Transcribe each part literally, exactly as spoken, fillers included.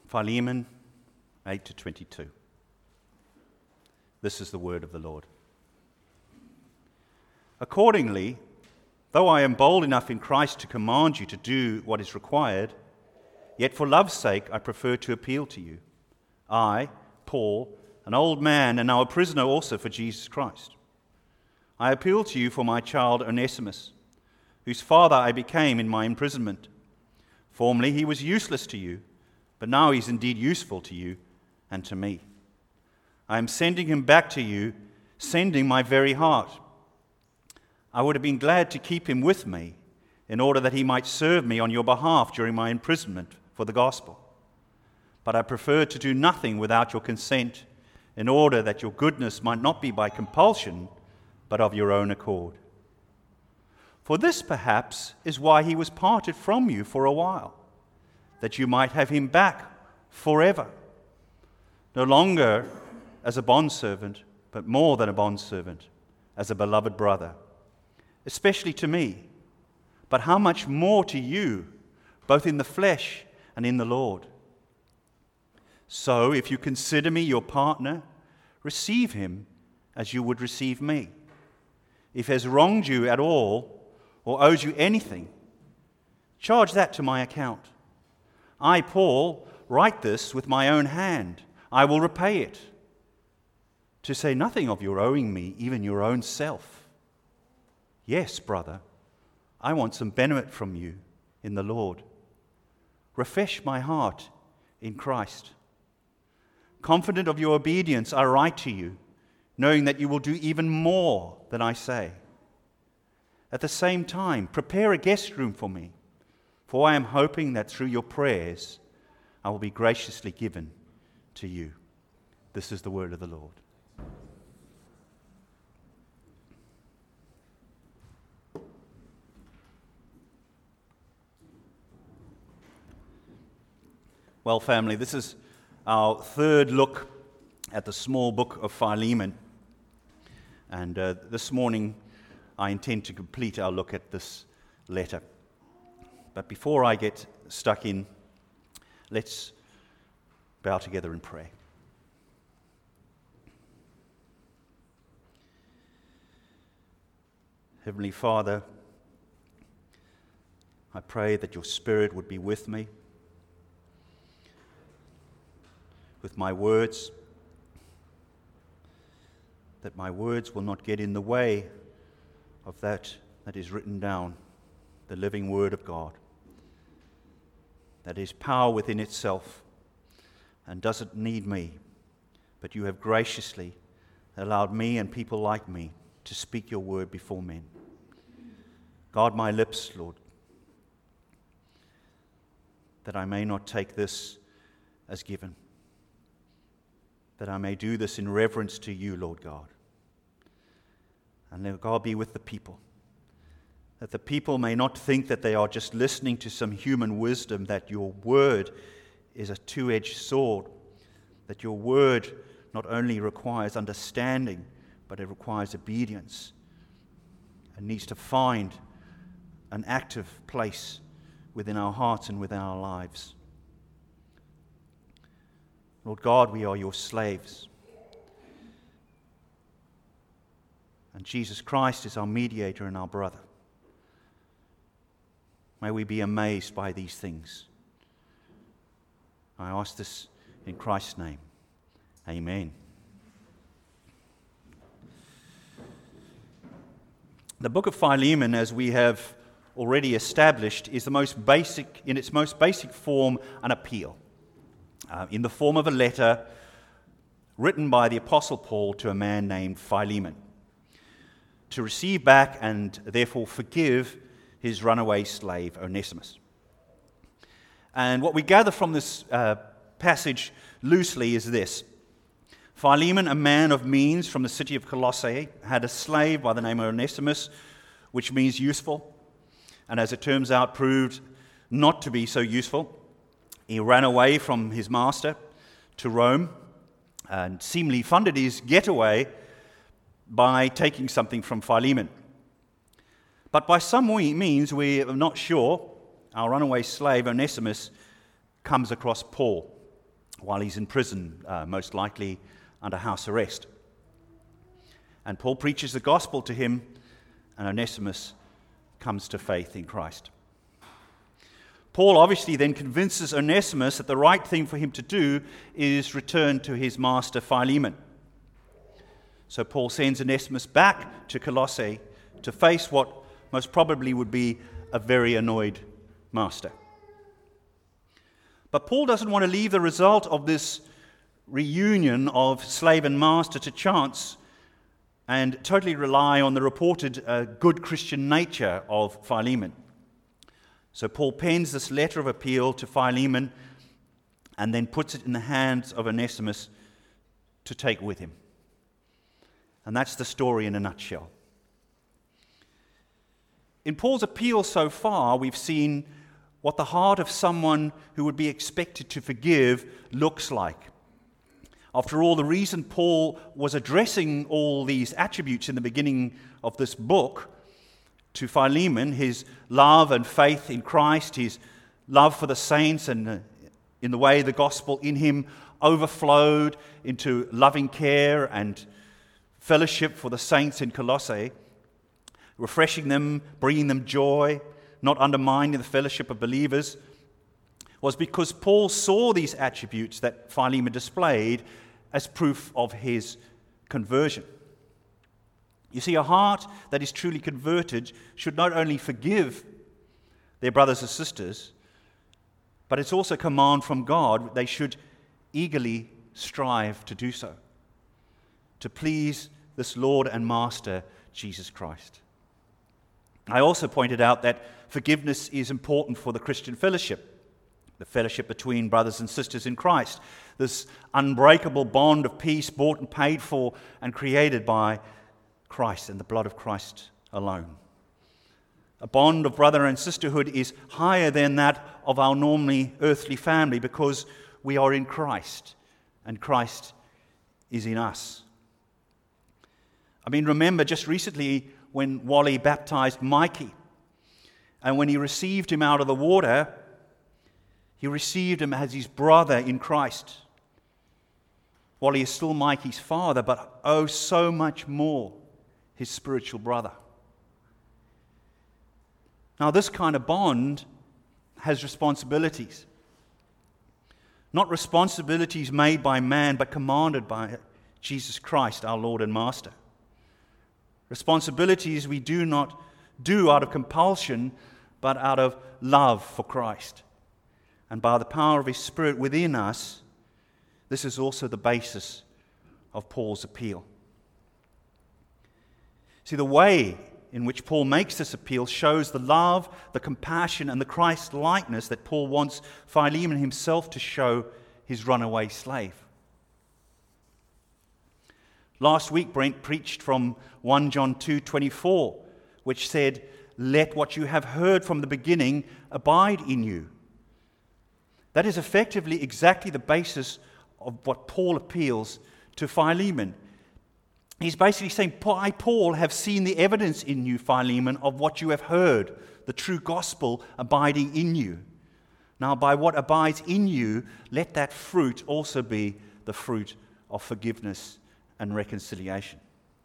Philemon eight to twenty-two. This is the word of the Lord. Accordingly, though I am bold enough in Christ to command you to do what is required, yet for love's sake I prefer to appeal to you. I, Paul, an old man and now a prisoner also for Jesus Christ. I appeal to you for my child Onesimus, whose father I became in my imprisonment. Formerly he was useless to you, but now he is indeed useful to you and to me. I am sending him back to you, sending my very heart. I would have been glad to keep him with me, in order that he might serve me on your behalf during my imprisonment for the gospel. But I prefer to do nothing without your consent, in order that your goodness might not be by compulsion, but of your own accord. For this, perhaps, is why he was parted from you for a while, that you might have him back forever, no longer as a bondservant, but more than a bondservant, as a beloved brother, especially to me, but how much more to you, both in the flesh and in the Lord. So, if you consider me your partner, receive him as you would receive me. If he has wronged you at all, or owes you anything, charge that to my account. I, Paul, write this with my own hand. I will repay it. To say nothing of your owing me even your own self. Yes, brother, I want some benefit from you in the Lord. Refresh my heart in Christ. Confident of your obedience, I write to you, knowing that you will do even more than I say. At the same time, prepare a guest room for me, for I am hoping that through your prayers I will be graciously given to you. This is the word of the Lord. Well, family, this is our third look at the small book of Philemon. And uh, this morning, I intend to complete our look at this letter. But before I get stuck in, let's bow together in prayer. Heavenly Father, I pray that your Spirit would be with me, with my words, that my words will not get in the way of that that is written down, the living word of God, that is power within itself and doesn't need me, but you have graciously allowed me and people like me to speak your word before men. Guard my lips, Lord, that I may not take this as given, that I may do this in reverence to you, Lord God. And let God be with the people, that the people may not think that they are just listening to some human wisdom, that your word is a two-edged sword, that your word not only requires understanding, but it requires obedience and needs to find an active place within our hearts and within our lives. Lord God, we are your slaves. And Jesus Christ is our mediator and our brother. May we be amazed by these things. I ask this in Christ's name. Amen. The book of Philemon, as we have already established, is the most basic, in its most basic form, an appeal. Uh, in the form of a letter written by the Apostle Paul to a man named Philemon, to receive back and therefore forgive his runaway slave Onesimus. And what we gather from this uh, passage loosely is this. Philemon, a man of means from the city of Colossae, had a slave by the name of Onesimus, which means useful, and as it turns out proved not to be so useful. He ran away from his master to Rome and seemingly funded his getaway by taking something from Philemon. But by some means, we are not sure, our runaway slave Onesimus comes across Paul. while he's in prison, uh, most likely under house arrest. And Paul preaches the gospel to him, and Onesimus comes to faith in Christ. Paul obviously then convinces Onesimus that the right thing for him to do is return to his master Philemon. So Paul sends Onesimus back to Colossae to face what most probably would be a very annoyed master. But Paul doesn't want to leave the result of this reunion of slave and master to chance and totally rely on the reported uh, good Christian nature of Philemon. So Paul pens this letter of appeal to Philemon and then puts it in the hands of Onesimus to take with him. And that's the story in a nutshell. In Paul's appeal so far, we've seen what the heart of someone who would be expected to forgive looks like. After all, the reason Paul was addressing all these attributes in the beginning of this book to Philemon, his love and faith in Christ, his love for the saints, and uh, in the way the gospel in him overflowed into loving care and fellowship for the saints in Colossae, refreshing them, bringing them joy, not undermining the fellowship of believers, was because Paul saw these attributes that Philemon displayed as proof of his conversion. You see, a heart that is truly converted should not only forgive their brothers and sisters, but it's also a command from God. They should eagerly strive to do so, to please this Lord and Master, Jesus Christ. I also pointed out that forgiveness is important for the Christian fellowship, the fellowship between brothers and sisters in Christ, this unbreakable bond of peace bought and paid for and created by Christ and the blood of Christ alone. A bond of brother and sisterhood is higher than that of our normally earthly family because we are in Christ and Christ is in us. I mean, remember just recently when Wally baptized Mikey, and when he received him out of the water, he received him as his brother in Christ. Wally is still Mikey's father, but oh, so much more his spiritual brother. Now, this kind of bond has responsibilities. Not responsibilities made by man, but commanded by Jesus Christ, our Lord and Master. Responsibilities we do not do out of compulsion, but out of love for Christ. And by the power of His Spirit within us, this is also the basis of Paul's appeal. See, the way in which Paul makes this appeal shows the love, the compassion, and the Christ-likeness that Paul wants Philemon himself to show his runaway slave. Last week, Brent preached from First John two twenty-four, which said, "Let what you have heard from the beginning abide in you." That is effectively exactly the basis of what Paul appeals to Philemon. He's basically saying, I, Paul, have seen the evidence in you, Philemon, of what you have heard, the true gospel abiding in you. Now, by what abides in you, let that fruit also be the fruit of forgiveness and reconciliation.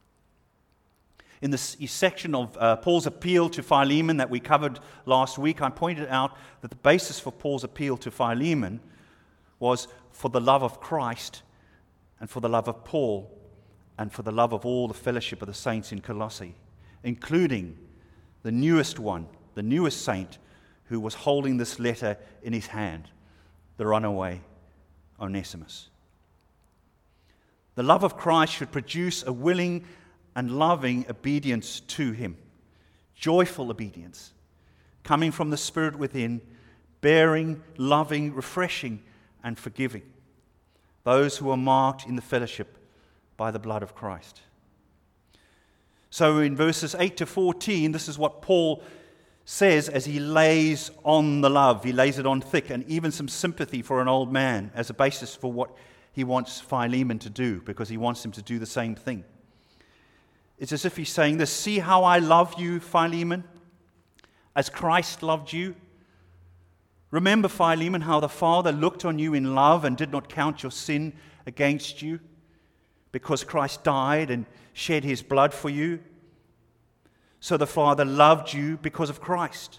In this section of uh, Paul's appeal to Philemon that we covered last week, I pointed out that the basis for Paul's appeal to Philemon was for the love of Christ and for the love of Paul and for the love of all the fellowship of the saints in Colossae, including the newest one, the newest saint who was holding this letter in his hand, the runaway Onesimus. The love of Christ should produce a willing and loving obedience to Him, joyful obedience, coming from the Spirit within, bearing, loving, refreshing, and forgiving those who are marked in the fellowship by the blood of Christ. So in verses eight to fourteen, this is what Paul says as he lays on the love. He lays it on thick, and even some sympathy for an old man as a basis for what he wants Philemon to do, because he wants him to do the same thing. It's as if he's saying this: see how I love you, Philemon, as Christ loved you. Remember, Philemon, how the Father looked on you in love and did not count your sin against you because Christ died and shed his blood for you. So the Father loved you because of Christ.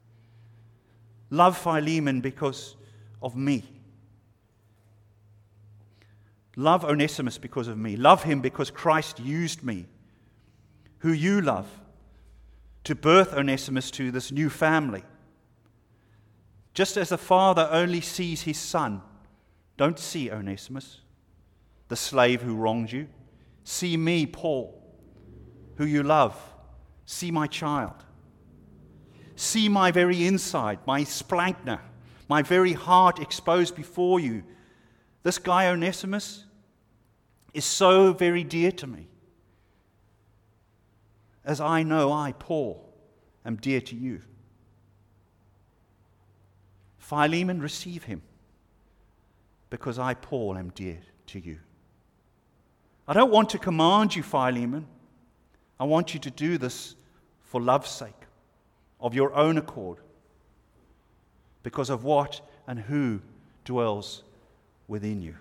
Love Philemon because of me. Love Onesimus because of me. Love him because Christ used me, who you love, to birth Onesimus to this new family. Just as the Father only sees his Son, don't see Onesimus, the slave who wronged you. See me, Paul, who you love. See my child. See my very inside, my splanchna, my very heart exposed before you. This guy Onesimus is so very dear to me, as I know I, Paul, am dear to you. Philemon, receive him, because I, Paul, am dear to you. I don't want to command you, Philemon. I want you to do this for love's sake, of your own accord, because of what and who dwells within you.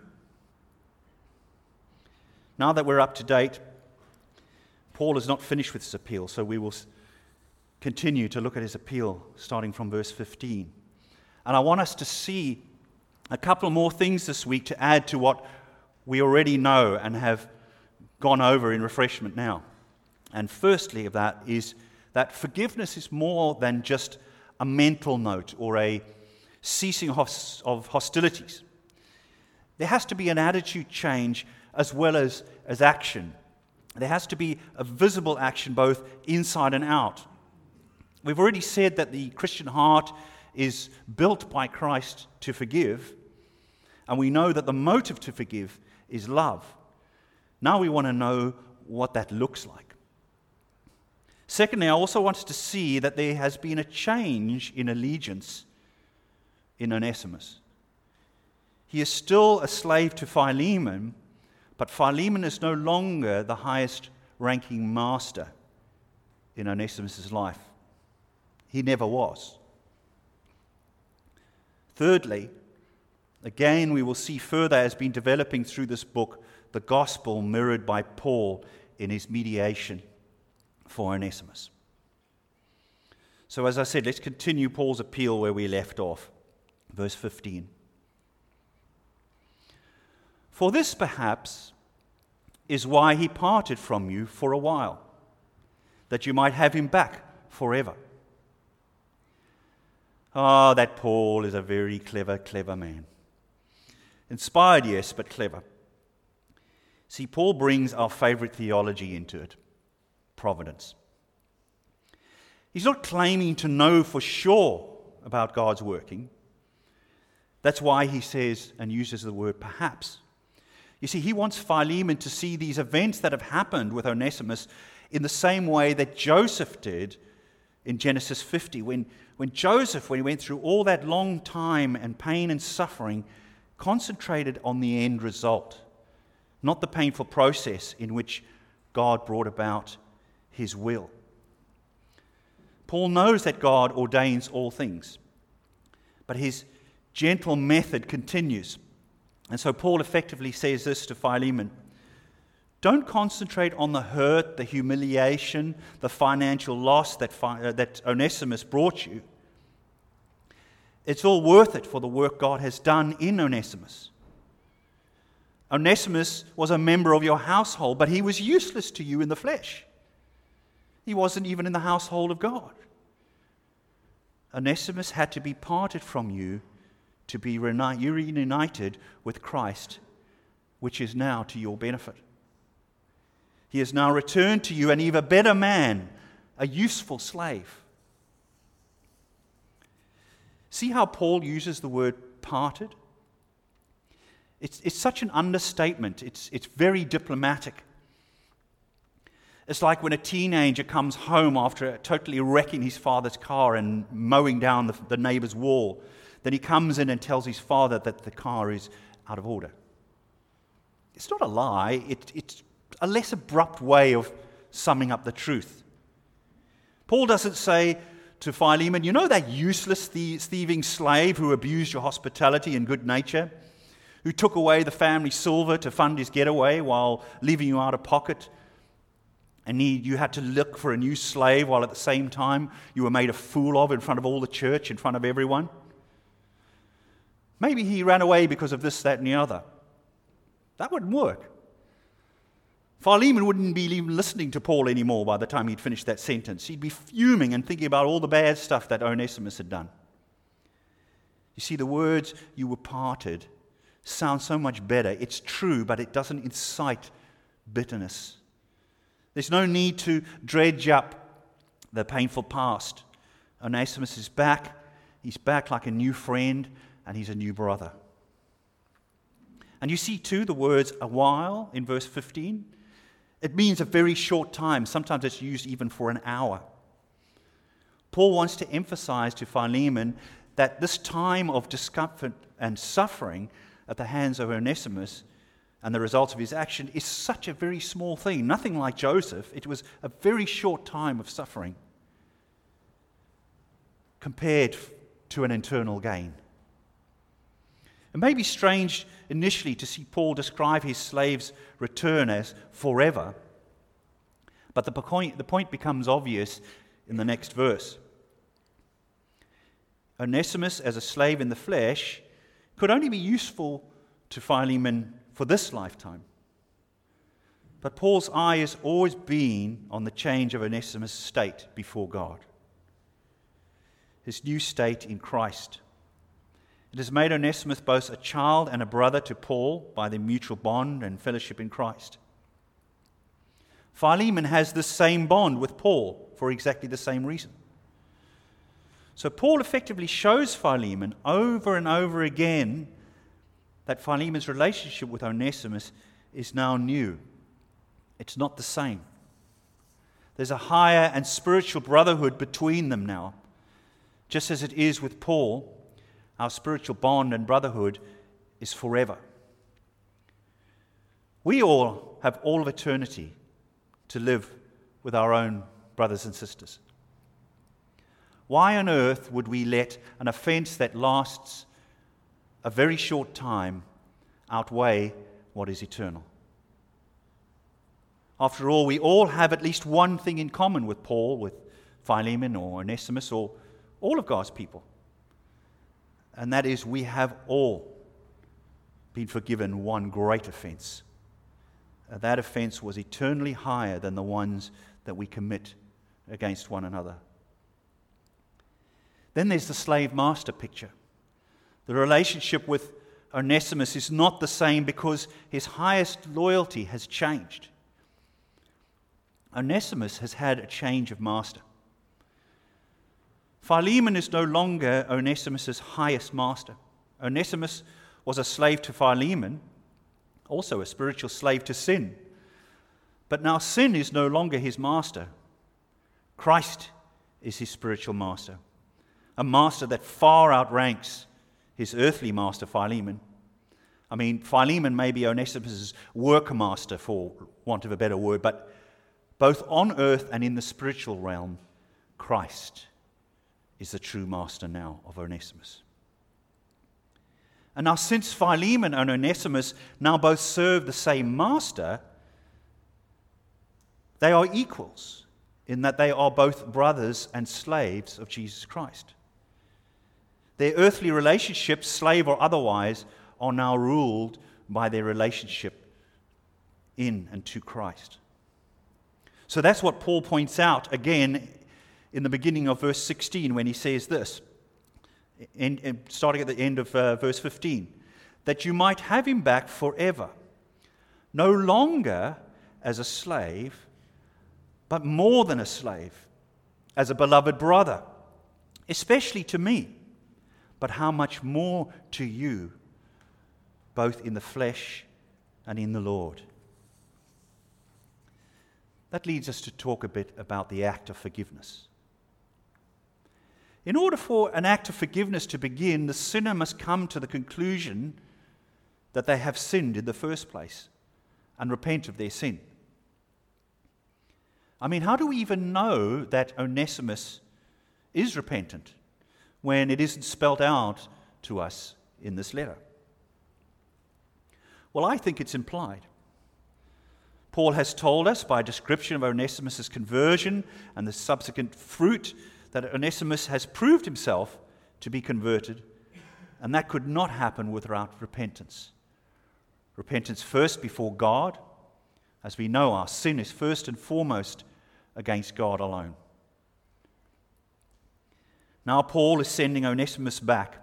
Now that we're up to date, Paul is not finished with his appeal, so we will continue to look at his appeal starting from verse fifteen. And I want us to see a couple more things this week to add to what we already know and have gone over in refreshment now. And firstly of that is that forgiveness is more than just a mental note or a ceasing of hostilities. There has to be an attitude change as well as, as action. There has to be a visible action both inside and out. We've already said that the Christian heart is built by Christ to forgive, and we know that the motive to forgive is love. Now we want to know what that looks like. Secondly, I also want us to see that there has been a change in allegiance in Onesimus. He is still a slave to Philemon, but Philemon is no longer the highest ranking master in Onesimus' life. He never was. Thirdly, again, we will see further as been developing through this book, the gospel mirrored by Paul in his mediation for Onesimus. So as I said, let's continue Paul's appeal where we left off. Verse fifteen. For this perhaps is why he parted from you for a while, that you might have him back forever. Ah, oh, that Paul is a very clever, clever man. Inspired, yes, but clever. See, Paul brings our favorite theology into it, providence. He's not claiming to know for sure about God's working. That's why he says and uses the word perhaps. You see, he wants Philemon to see these events that have happened with Onesimus in the same way that Joseph did in Genesis fifty. When, when Joseph, when he went through all that long time and pain and suffering, concentrated on the end result, not the painful process in which God brought about his will. Paul knows that God ordains all things, but his gentle method continues. And so Paul effectively says this to Philemon: don't concentrate on the hurt, the humiliation, the financial loss that, uh, that Onesimus brought you. It's all worth it for the work God has done in Onesimus. Onesimus was a member of your household, but he was useless to you in the flesh. He wasn't even in the household of God. Onesimus had to be parted from you to be reunited with Christ, which is now to your benefit. He has now returned to you an even better man, a useful slave. See how Paul uses the word parted? It's, it's such an understatement. It's, it's very diplomatic. It's like when a teenager comes home after totally wrecking his father's car and mowing down the, the neighbor's wall. Then he comes in and tells his father that the car is out of order. It's not a lie. It, it's a less abrupt way of summing up the truth. Paul doesn't say, to Philemon, you know that useless thieving slave who abused your hospitality and good nature, who took away the family silver to fund his getaway while leaving you out of pocket, and he, you had to look for a new slave while at the same time you were made a fool of in front of all the church, in front of everyone? Maybe he ran away because of this, that, and the other. That wouldn't work. Philemon wouldn't be even listening to Paul anymore by the time he'd finished that sentence. He'd be fuming and thinking about all the bad stuff that Onesimus had done. You see, the words, "you were parted," sound so much better. It's true, but it doesn't incite bitterness. There's no need to dredge up the painful past. Onesimus is back. He's back like a new friend, and he's a new brother. And you see, too, the words "a while" in verse fifteen. It means a very short time. Sometimes it's used even for an hour. Paul wants to emphasize to Philemon that this time of discomfort and suffering at the hands of Onesimus and the results of his action is such a very small thing. Nothing like Joseph. It was a very short time of suffering compared to an eternal gain. It may be strange initially to see Paul describe his slave's return as forever, but the point, the point becomes obvious in the next verse. Onesimus, as a slave in the flesh, could only be useful to Philemon for this lifetime. But Paul's eye has always been on the change of Onesimus' state before God, his new state in Christ. It has made Onesimus both a child and a brother to Paul by their mutual bond and fellowship in Christ. Philemon has this same bond with Paul for exactly the same reason. So Paul effectively shows Philemon over and over again that Philemon's relationship with Onesimus is now new. It's not the same. There's a higher and spiritual brotherhood between them now. Just as it is with Paul, our spiritual bond and brotherhood is forever. We all have all of eternity to live with our own brothers and sisters. Why on earth would we let an offense that lasts a very short time outweigh what is eternal? After all, we all have at least one thing in common with Paul, with Philemon or Onesimus, or all of God's people. And that is, we have all been forgiven one great offense. And that offense was eternally higher than the ones that we commit against one another. Then there's the slave-master picture. The relationship with Onesimus is not the same because his highest loyalty has changed. Onesimus has had a change of master. Philemon is no longer Onesimus' highest master. Onesimus was a slave to Philemon, also a spiritual slave to sin. But now sin is no longer his master. Christ is his spiritual master, a master that far outranks his earthly master, Philemon. I mean, Philemon may be Onesimus' workmaster, for want of a better word, but both on earth and in the spiritual realm, Christ is the true master now of Onesimus. And now, since Philemon and Onesimus now both serve the same master, they are equals in that they are both brothers and slaves of Jesus Christ. Their earthly relationships, slave or otherwise, are now ruled by their relationship in and to Christ. So that's what Paul points out again in the beginning of verse sixteen when he says this, in, in, starting at the end of uh, verse fifteen, that you might have him back forever, no longer as a slave, but more than a slave, as a beloved brother, especially to me, but how much more to you, both in the flesh and in the Lord. That leads us to talk a bit about the act of forgiveness. In order for an act of forgiveness to begin, the sinner must come to the conclusion that they have sinned in the first place and repent of their sin. I mean, how do we even know that Onesimus is repentant when it isn't spelt out to us in this letter? Well, I think it's implied. Paul has told us by description of Onesimus' conversion and the subsequent fruit that Onesimus has proved himself to be converted, and that could not happen without repentance. Repentance first before God. As we know, our sin is first and foremost against God alone. Now Paul is sending Onesimus back.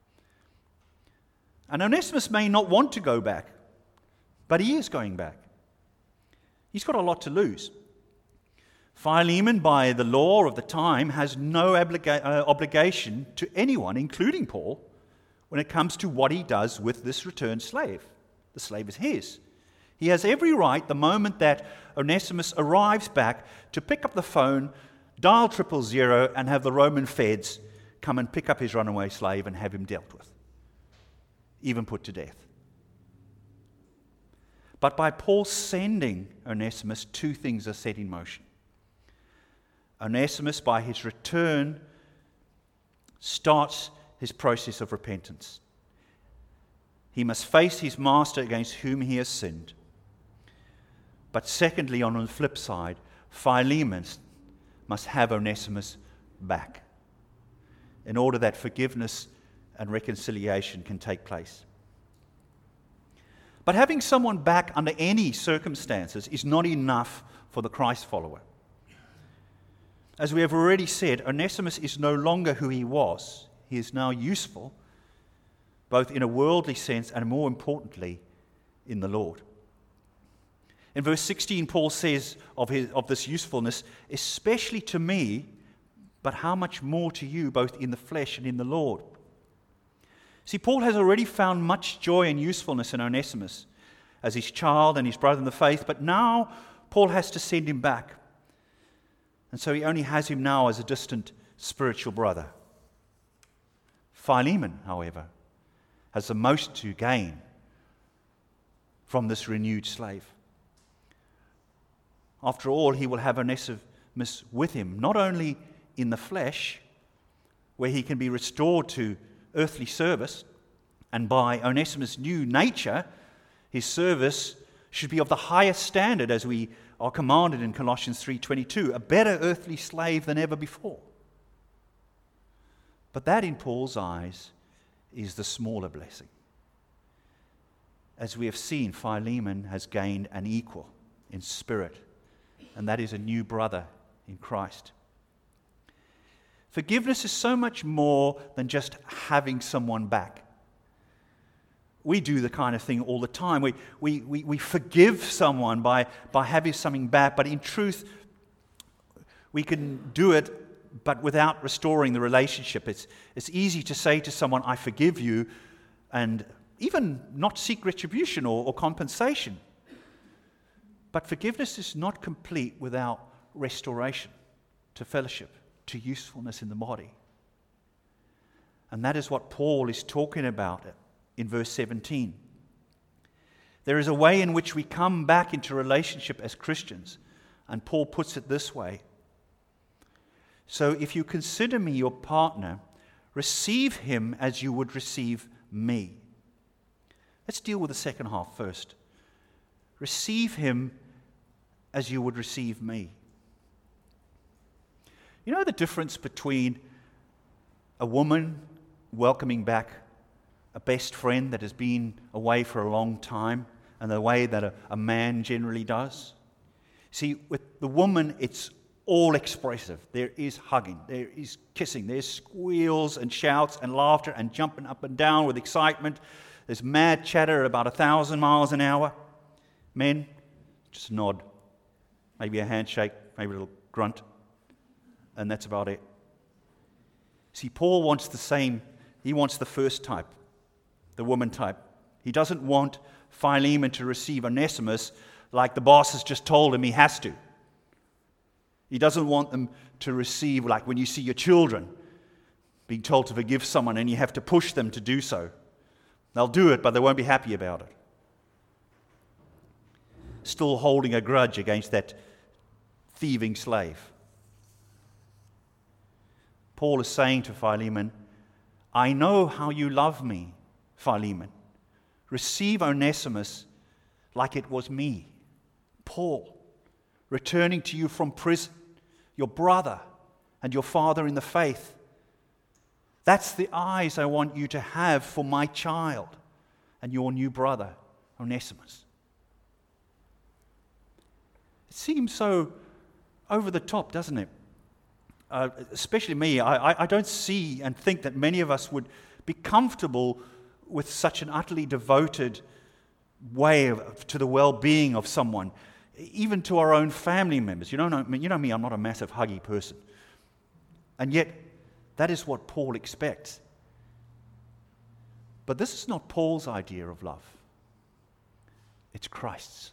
And Onesimus may not want to go back, but he is going back. He's got a lot to lose. Philemon, by the law of the time, has no obliga- uh, obligation to anyone, including Paul, when it comes to what he does with this returned slave. The slave is his. He has every right, the moment that Onesimus arrives back, to pick up the phone, dial triple zero, and have the Roman feds come and pick up his runaway slave and have him dealt with, even put to death. But by Paul sending Onesimus, two things are set in motion. Onesimus, by his return, starts his process of repentance. He must face his master against whom he has sinned. But secondly, on the flip side, Philemon must have Onesimus back in order that forgiveness and reconciliation can take place. But having someone back under any circumstances is not enough for the Christ follower. As we have already said, Onesimus is no longer who he was. He is now useful, both in a worldly sense and, more importantly, in the Lord. In verse sixteen, Paul says of, his, of this usefulness, especially to me, but how much more to you, both in the flesh and in the Lord. See, Paul has already found much joy and usefulness in Onesimus as his child and his brother in the faith, but now Paul has to send him back. And so he only has him now as a distant spiritual brother. Philemon, however, has the most to gain from this renewed slave. After all, he will have Onesimus with him, not only in the flesh, where he can be restored to earthly service, and by Onesimus' new nature, his service should be of the highest standard, as we are commanded in Colossians three twenty-two, a better earthly slave than ever before. But that, in Paul's eyes, is the smaller blessing. As we have seen, Philemon has gained an equal in spirit, and that is a new brother in Christ. Forgiveness is so much more than just having someone back. We do the kind of thing all the time. We, we, we, we forgive someone by, by having something back, but in truth, we can do it but without restoring the relationship. It's, it's easy to say to someone, I forgive you, and even not seek retribution or, or compensation. But forgiveness is not complete without restoration to fellowship, to usefulness in the body. And that is what Paul is talking about in verse seventeen. There is a way in which we come back into relationship as Christians, and Paul puts it this way. So if you consider me your partner, receive him as you would receive me. Let's deal with the second half first. Receive him as you would receive me. You know the difference between a woman welcoming back a best friend that has been away for a long time and the way that a, a man generally does? See, with the woman, it's all expressive. There is hugging, there is kissing, there's squeals and shouts and laughter and jumping up and down with excitement. There's mad chatter at about a thousand miles an hour. Men, just nod. Maybe a handshake, maybe a little grunt. And that's about it. See, Paul wants the same. He wants the first type, the woman type. He doesn't want Philemon to receive Onesimus like the boss has just told him he has to. He doesn't want them to receive like when you see your children being told to forgive someone and you have to push them to do so. They'll do it, but they won't be happy about it. Still holding a grudge against that thieving slave. Paul is saying to Philemon, I know how you love me, Philemon. Receive Onesimus like it was me, Paul, returning to you from prison, your brother and your father in the faith. That's the eyes I want you to have for my child and your new brother, Onesimus. It seems so over the top, doesn't it? Uh, especially me. I, I, I don't see and think that many of us would be comfortable with such an utterly devoted way of, to the well-being of someone, even to our own family members. You know, you know me, I'm not a massive huggy person. And yet, that is what Paul expects. But this is not Paul's idea of love. It's Christ's.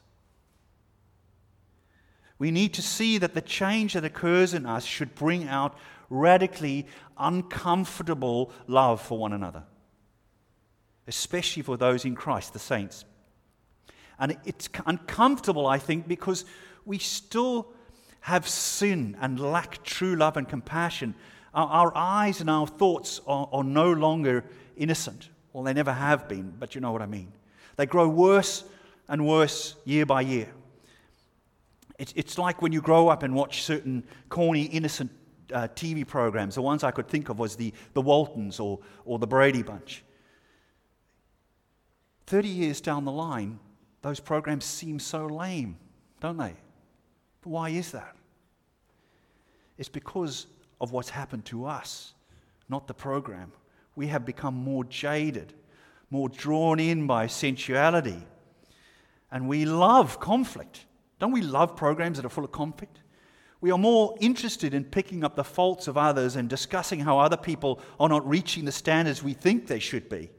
We need to see that the change that occurs in us should bring out radically uncomfortable love for one another, especially for those in Christ, the saints. And it's uncomfortable, I think, because we still have sin and lack true love and compassion. Our, our eyes and our thoughts are, are no longer innocent. Well, they never have been, but you know what I mean. They grow worse and worse year by year. It's, it's like when you grow up and watch certain corny, innocent uh, T V programs. The ones I could think of was the, the Waltons or, or the Brady Bunch. Thirty years down the line, those programs seem so lame, don't they? But why is that? It's because of what's happened to us, not the program. We have become more jaded, more drawn in by sensuality, and we love conflict. Don't we love programs that are full of conflict? We are more interested in picking up the faults of others and discussing how other people are not reaching the standards we think they should be.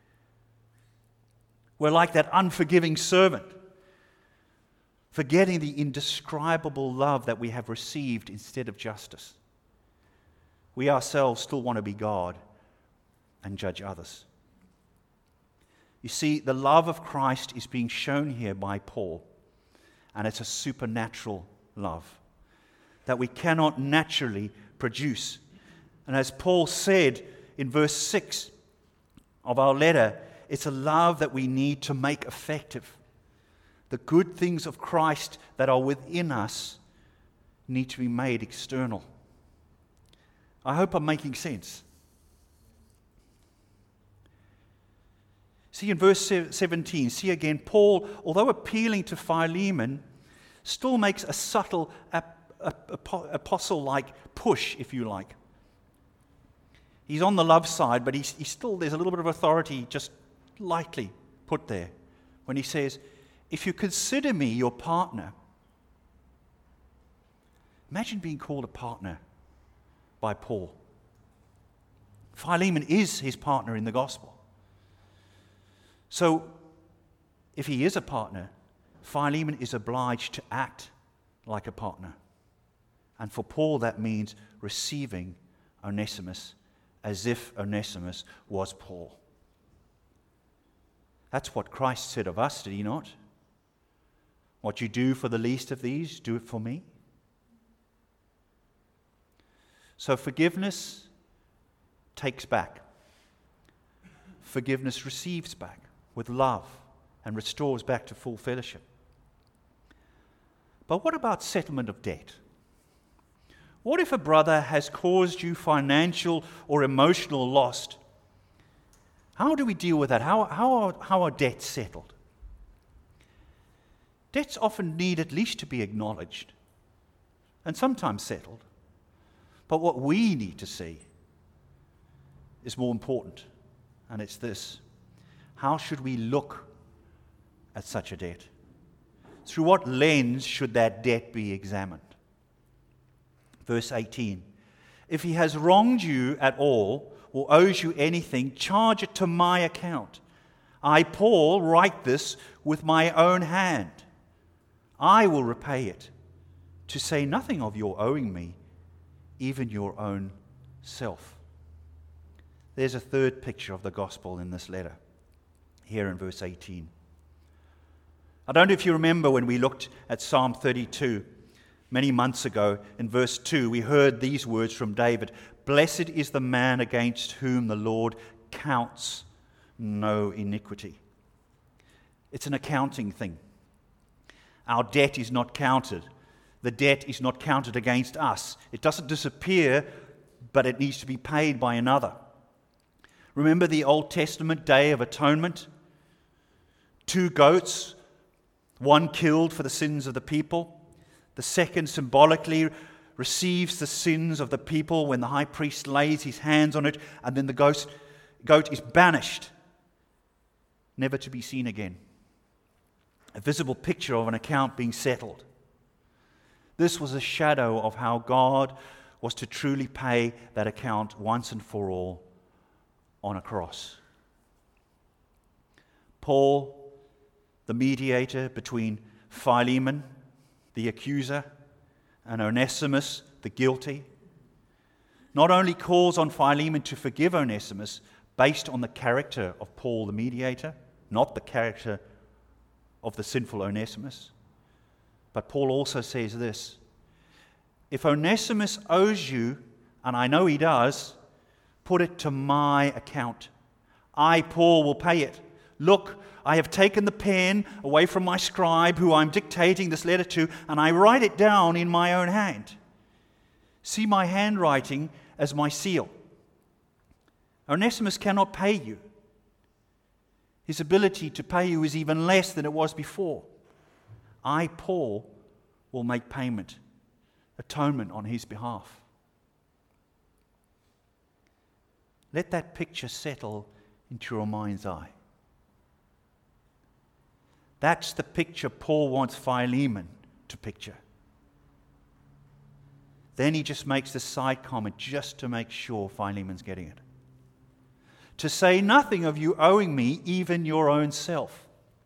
We're like that unforgiving servant, forgetting the indescribable love that we have received instead of justice. We ourselves still want to be God and judge others. You see, the love of Christ is being shown here by Paul, and it's a supernatural love that we cannot naturally produce. And as Paul said in verse six of our letter, it's a love that we need to make effective. The good things of Christ that are within us need to be made external. I hope I'm making sense. See in verse seventeen, see again, Paul, although appealing to Philemon, still makes a subtle ap- ap- apostle-like push, if you like. He's on the love side, but he's, he's still, there's a little bit of authority just lightly put there when he says, if you consider me your partner. Imagine being called a partner by Paul. Philemon is his partner in the gospel. So, if he is a partner, Philemon is obliged to act like a partner. And for Paul, that means receiving Onesimus as if Onesimus was Paul. That's what Christ said of us, did he not? What you do for the least of these, do it for me. So forgiveness takes back. Forgiveness receives back with love and restores back to full fellowship. But what about settlement of debt? What if a brother has caused you financial or emotional loss? How do we deal with that? How, how, are, how are debts settled? Debts often need at least to be acknowledged and sometimes settled. But what we need to see is more important, and it's this. How should we look at such a debt? Through what lens should that debt be examined? Verse eighteen. If he has wronged you at all or owes you anything, charge it to my account. I, Paul, write this with my own hand. I will repay it, to say nothing of your owing me, even your own self. There's a third picture of the gospel in this letter, here in verse eighteen. I don't know if you remember when we looked at Psalm thirty-two many months ago. In verse two, we heard these words from David: Blessed is the man against whom the Lord counts no iniquity. It's an accounting thing. Our debt is not counted. The debt is not counted against us. It doesn't disappear, but it needs to be paid by another. Remember the Old Testament Day of Atonement? Two goats, one killed for the sins of the people. The second symbolically receives the sins of the people when the high priest lays his hands on it, and then the goat, goat is banished, never to be seen again. A visible picture of an account being settled. This was a shadow of how God was to truly pay that account once and for all on a cross. Paul, the mediator between Philemon, the accuser, and Onesimus, the guilty, not only calls on Philemon to forgive Onesimus based on the character of Paul, the mediator, not the character of the sinful Onesimus, but Paul also says this: if Onesimus owes you, and I know he does, put it to my account. I, Paul, will pay it. Look, I have taken the pen away from my scribe, who I'm dictating this letter to, and I write it down in my own hand. See my handwriting as my seal. Onesimus cannot pay you. His ability to pay you is even less than it was before. I, Paul, will make payment, atonement on his behalf. Let that picture settle into your mind's eye. That's the picture Paul wants Philemon to picture. Then he just makes this side comment just to make sure Philemon's getting it. To say nothing of you owing me even your own self.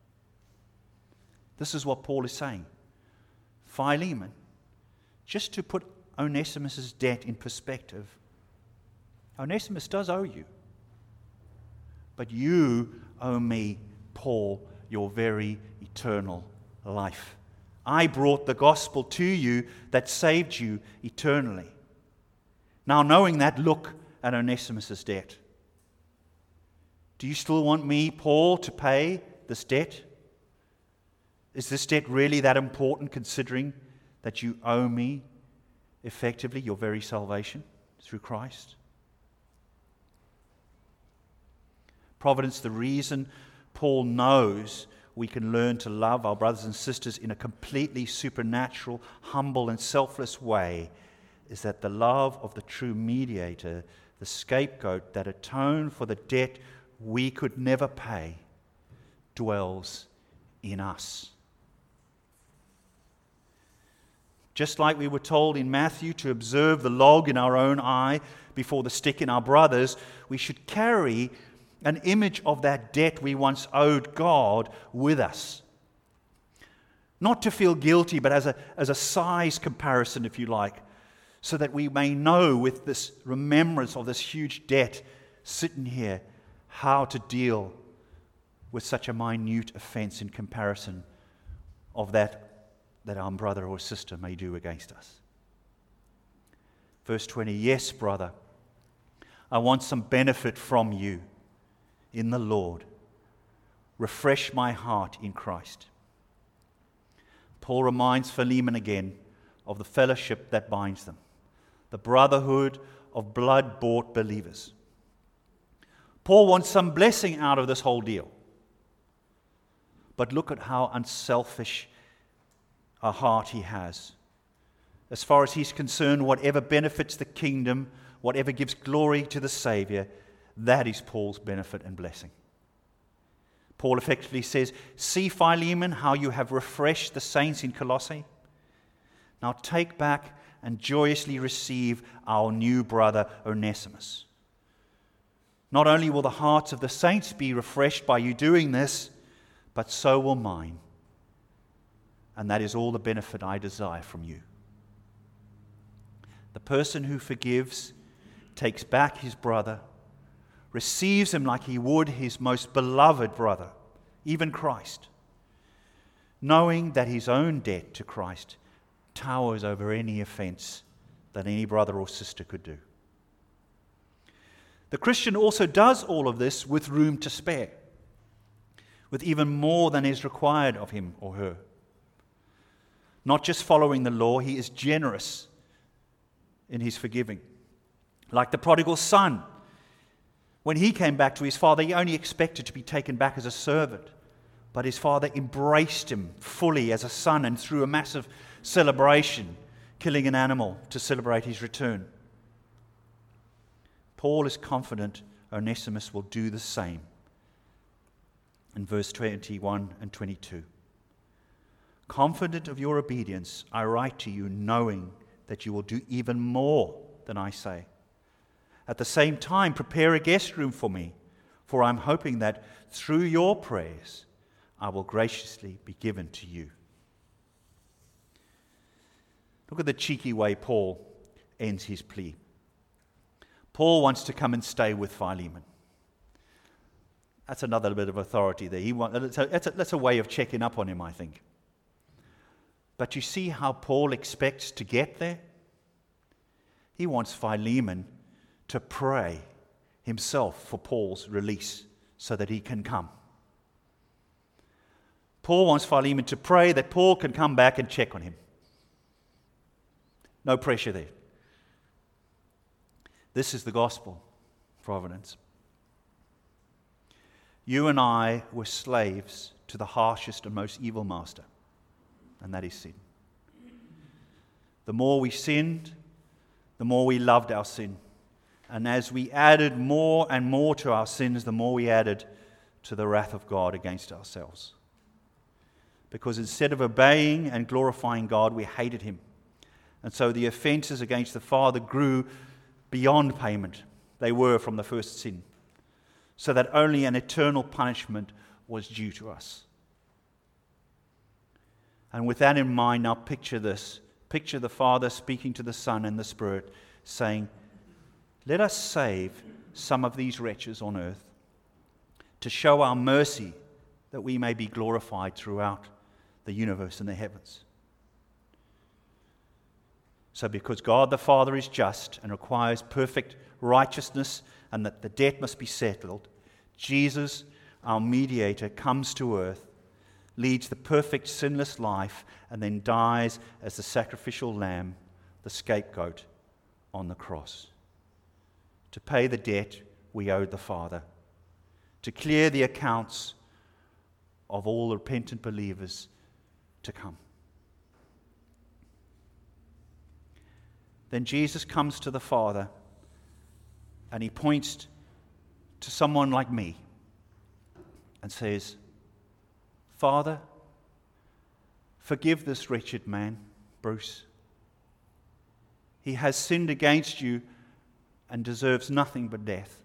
This is what Paul is saying. Philemon, just to put Onesimus' debt in perspective, Onesimus does owe you. But you owe me, Paul, your very eternal life. I brought the gospel to you that saved you eternally. Now, knowing that, look at Onesimus' debt. Do you still want me, Paul, to pay this debt? Is this debt really that important, considering that you owe me effectively your very salvation through Christ? Providence, the reason Paul knows we can learn to love our brothers and sisters in a completely supernatural, humble, and selfless way is that the love of the true mediator, the scapegoat that atoned for the debt we could never pay, dwells in us. Just like we were told in Matthew to observe the log in our own eye before the stick in our brother's, we should carry an image of that debt we once owed God with us. Not to feel guilty, but as a, as a size comparison, if you like, so that we may know with this remembrance of this huge debt sitting here how to deal with such a minute offense in comparison of that that our brother or sister may do against us. Verse twenty, yes, brother, I want some benefit from you in the Lord. Refresh my heart in Christ. Paul reminds Philemon again of the fellowship that binds them, the brotherhood of blood-bought believers. Paul wants some blessing out of this whole deal. But look at how unselfish a heart he has. As far as he's concerned, whatever benefits the kingdom, whatever gives glory to the Savior, that is Paul's benefit and blessing. Paul effectively says, see, Philemon, how you have refreshed the saints in Colossae. Now take back and joyously receive our new brother Onesimus. Not only will the hearts of the saints be refreshed by you doing this, but so will mine. And that is all the benefit I desire from you. The person who forgives takes back his brother, receives him like he would his most beloved brother, even Christ, knowing that his own debt to Christ towers over any offense that any brother or sister could do. The Christian also does all of this with room to spare, with even more than is required of him or her. Not just following the law, he is generous in his forgiving. Like the prodigal son, when he came back to his father, he only expected to be taken back as a servant. But his father embraced him fully as a son and threw a massive celebration, killing an animal to celebrate his return. Paul is confident Onesimus will do the same. In verse twenty-one and twenty-two. Confident of your obedience, I write to you knowing that you will do even more than I say. At the same time, prepare a guest room for me, for I'm hoping that through your prayers I will graciously be given to you. Look at the cheeky way Paul ends his plea. Paul wants to come and stay with Philemon. That's another bit of authority there. He want, that's, a, that's, a, that's a way of checking up on him, I think. But you see how Paul expects to get there? He wants Philemon to pray himself for Paul's release so that he can come. Paul wants Philemon to pray that Paul can come back and check on him. No pressure there. This is the gospel, Providence. You and I were slaves to the harshest and most evil master, and that is sin. The more we sinned, the more we loved our sin. And as we added more and more to our sins, the more we added to the wrath of God against ourselves. Because instead of obeying and glorifying God, we hated him. And so the offenses against the Father grew beyond payment. They were from the first sin. So that only an eternal punishment was due to us. And with that in mind, now picture this. Picture the Father speaking to the Son and the Spirit, saying, let us save some of these wretches on earth to show our mercy that we may be glorified throughout the universe and the heavens. So because God the Father is just and requires perfect righteousness and that the debt must be settled, Jesus, our mediator, comes to earth, leads the perfect sinless life, and then dies as the sacrificial lamb, the scapegoat, on the cross. To pay the debt we owed the Father, to clear the accounts of all repentant believers to come. Then Jesus comes to the Father and he points to someone like me and says, Father, forgive this wretched man, Bruce. He has sinned against you and deserves nothing but death.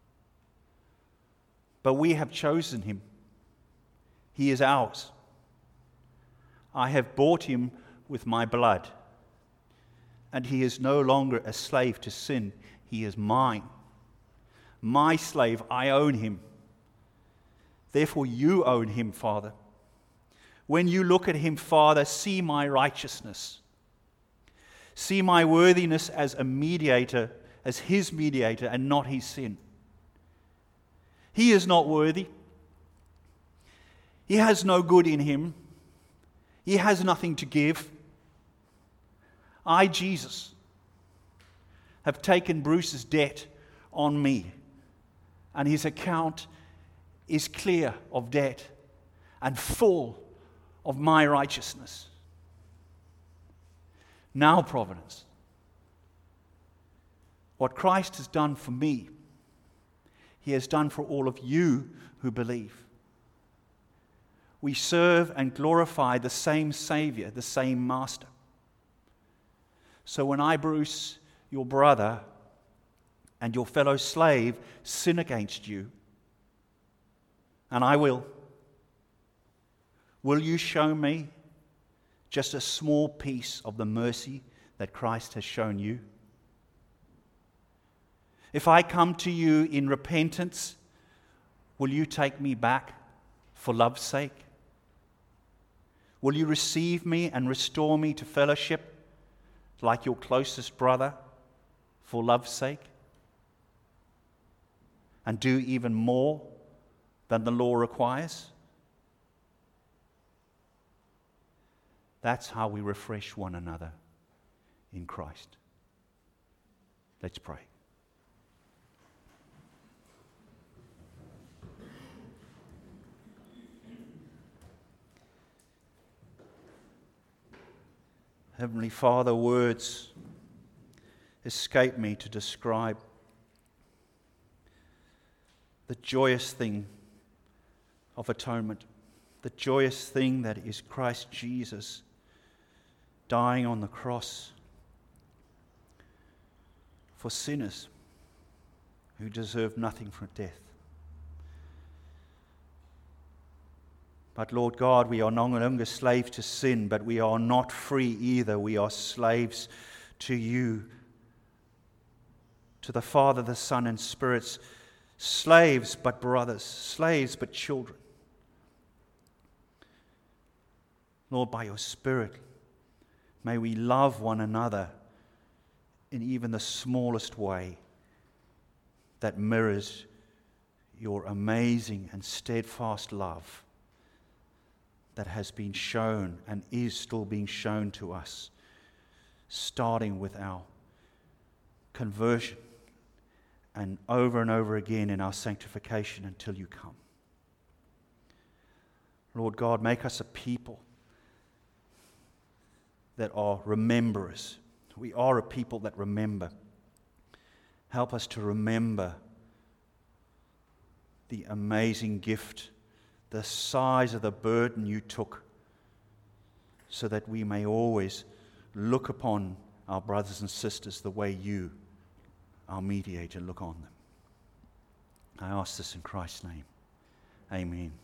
But we have chosen him. He is ours. I have bought him with my blood. And he is no longer a slave to sin. He is mine. My slave, I own him. Therefore you own him, Father. When you look at him, Father, see my righteousness. See my worthiness as a mediator, as his mediator, and not his sin. He is not worthy. He has no good in him. He has nothing to give. I, Jesus, have taken Bruce's debt on me, and his account is clear of debt and full of my righteousness. Now, Providence, what Christ has done for me, he has done for all of you who believe. We serve and glorify the same Savior, the same Master. So when I, Bruce, your brother, and your fellow slave sin against you, and I will, will you show me just a small piece of the mercy that Christ has shown you? If I come to you in repentance, will you take me back for love's sake? Will you receive me and restore me to fellowship like your closest brother for love's sake? and do even more than the law requires? That's how we refresh one another in Christ. Let's pray. Heavenly Father, words escape me to describe the joyous thing of atonement, the joyous thing that is Christ Jesus dying on the cross for sinners who deserve nothing from death. But Lord God, we are no longer slaves to sin, but we are not free either. We are slaves to you, to the Father, the Son, and Spirit. Slaves but brothers, slaves but children. Lord, by your Spirit, may we love one another in even the smallest way that mirrors your amazing and steadfast love that has been shown and is still being shown to us, starting with our conversion and over and over again in our sanctification until you come. Lord God, make us a people that are rememberers. We are a people that remember. Help us to remember the amazing gift, the size of the burden you took, so that we may always look upon our brothers and sisters the way you, our mediator, look on them. I ask this in Christ's name. Amen.